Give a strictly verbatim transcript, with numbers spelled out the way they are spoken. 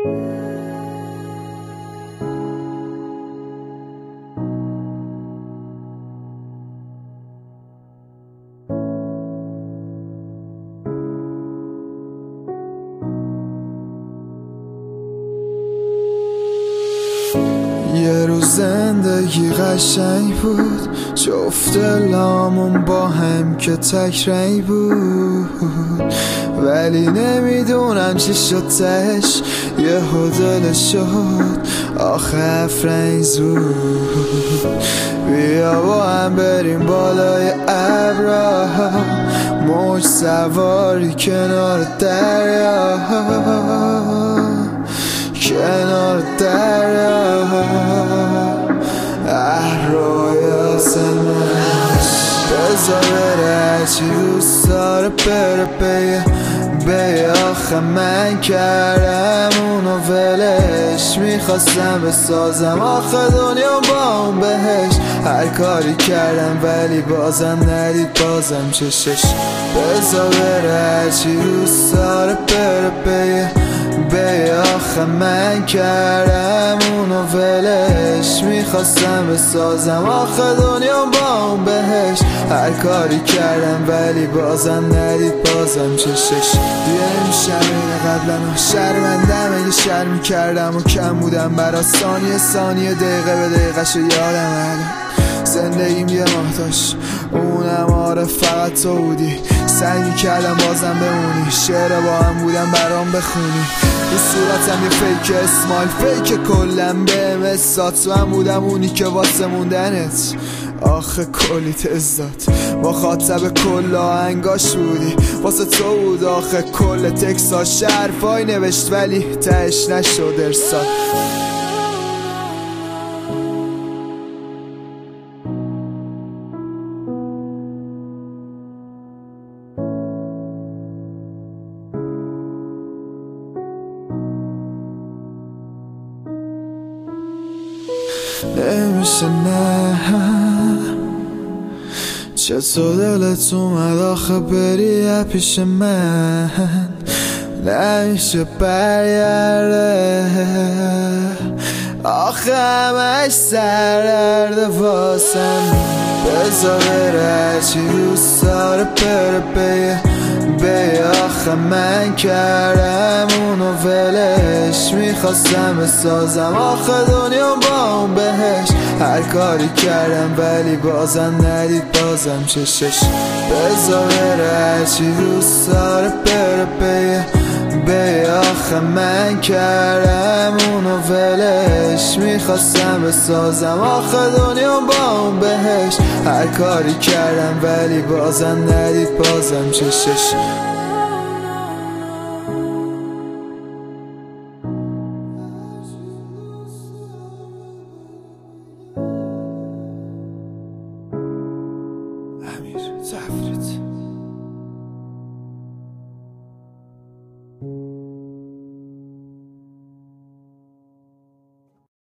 یه روز زندگی قشنگ بود، جفت لامون با هم که تک رنگ بود، ولی نمیدونم چی شد تهش یهو دلش شد آخه افرنگ زود. بیا با هم بریم بالای ابرا، موج سواری کنار دریا، کنار دریا، احرای سنش بذار بره هرچی دوست داره بره بیه بیه. آخه من کردم اونو ولش، میخواستم بسازم آخه دنیا با اون بهش. هر کاری کردم ولی بازم ندید بازم چشش. بذار بره هرچی دوست داره بره بیه بیه. آخه من کردم اونو ولش، میخواستم بسازم آخه دنیا با اون بهش. هر کاری کردم ولی بازم ندید بازم چشش. دیگه نمیشم اینه قبلا شرمندم اگه شرمی کردم و کم بودم برا ثانیه ثانیه دقیقه به دقیقه شو یادم الان. زندگیم یه محتاج اونم آره فقط تو بودی، سعی کردم بازم بمونی، شعر با هم بودم برام بخونی. رو صورتم یه فیک اسمایل فیک کلم به مسات، من بودم اونی که واسه موندنت آخه کلی تزداد. مخاطب کل آهنگاش بودی واسه تو بود آخه کل تکساش حرفای نوشت ولی تهش نشد ارسال. نمیشه نه چطور دلت اومد آخه بری پیش من، نمیشه برگرده آخه همش سردرده واسم. بذار بره هرچی دوست داره بره بیه بیه. آخه من کردم اونو ولش، میخواستم بسازم آخه دنیا با اون بهش. هر کاری کردم ولی بازم ندید بازم چشش. بذار بره هرچی دوست داره بره بیه بیه. آخه من کردم اونو ولش، میخواستم بسازم آخه دنیا با اون بهش. هر کاری کردم ولی بازم ندید بازم چشش.